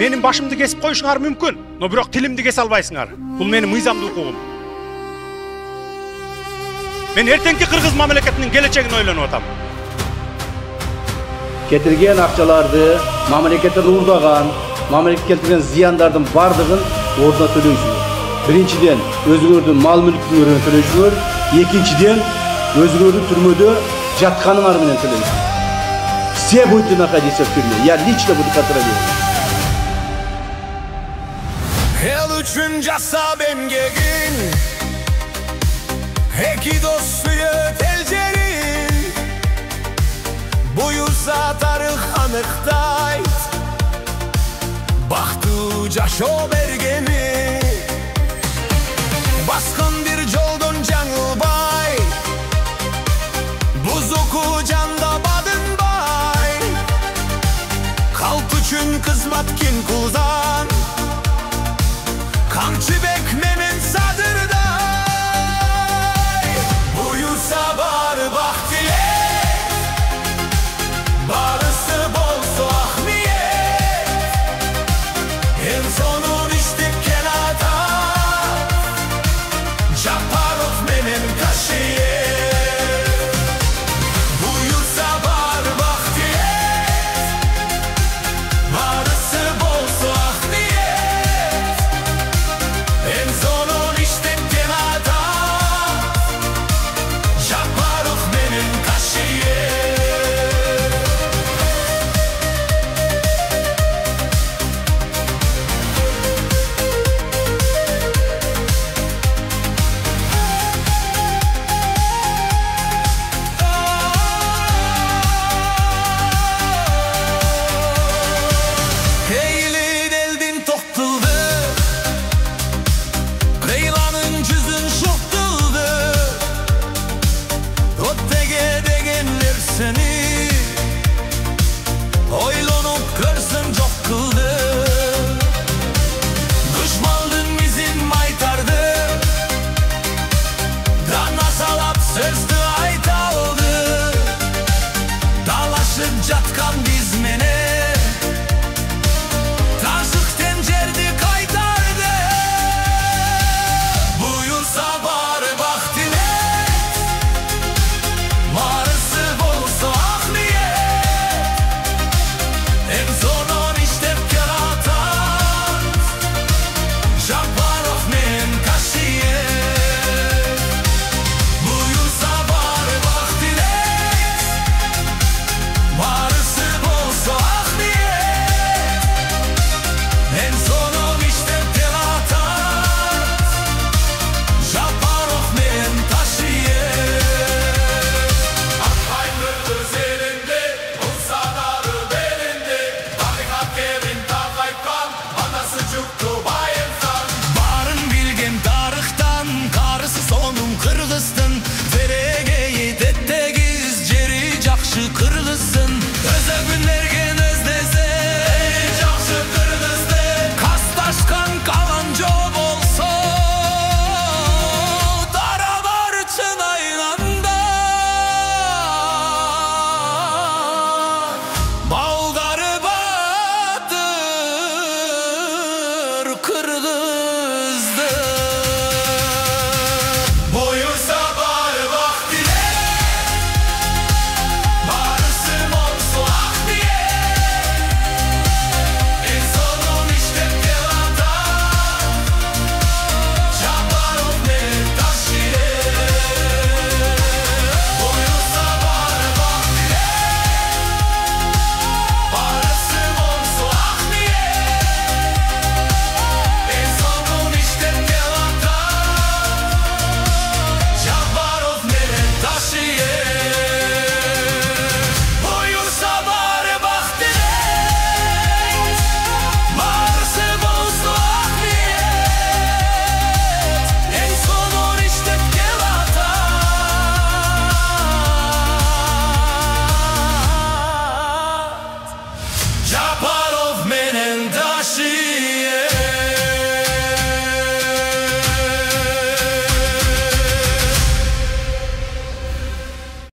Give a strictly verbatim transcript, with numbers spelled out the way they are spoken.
Менин башымды кесип коюшуңар мүмкүн, но бирок тилимди кесе албайсыңар. Бул менин мыйзамдуу укугум. Мен эртеңки кыргыз мамлекетинин келечегин ойлонуп атам. Кетирген акчаларды мамлекеттен уурдаган, мамлекетке келтирген зыяндардын бардыгын ордуна төлөйсүңөр. Биринчиден, өзүңөрдүн мал мүлктөрүн төлөйсүңөр, экинчиден, өзүңөрдүн түрмөдө жатканыңар менен төлөйсүңөр. Все будете находиться в тюрьме. Я лично буду контролировать. El üçün jasab emgegin, eki dostuyu telcerin, buyursa tarih anıktayt, baktı caşo bergemi, baskın bir joldun жаңылбай, buzuku janda badынбай, kalp üçün kızmatkin kuldan, Kamçıbek menin sadırday, buyursa bar bahtiyet, barısı bolsa ahmiyet, en sonun içtik kenata, Japarov menin kaşiyet, buyursa bar bahtiyet, barısı bolsa ahmiyet, en sonun işte kenada Japarov menin kaşiye Eğilin eldin toktuldu Leylanın cüzün şoktuldu O tege degenler seni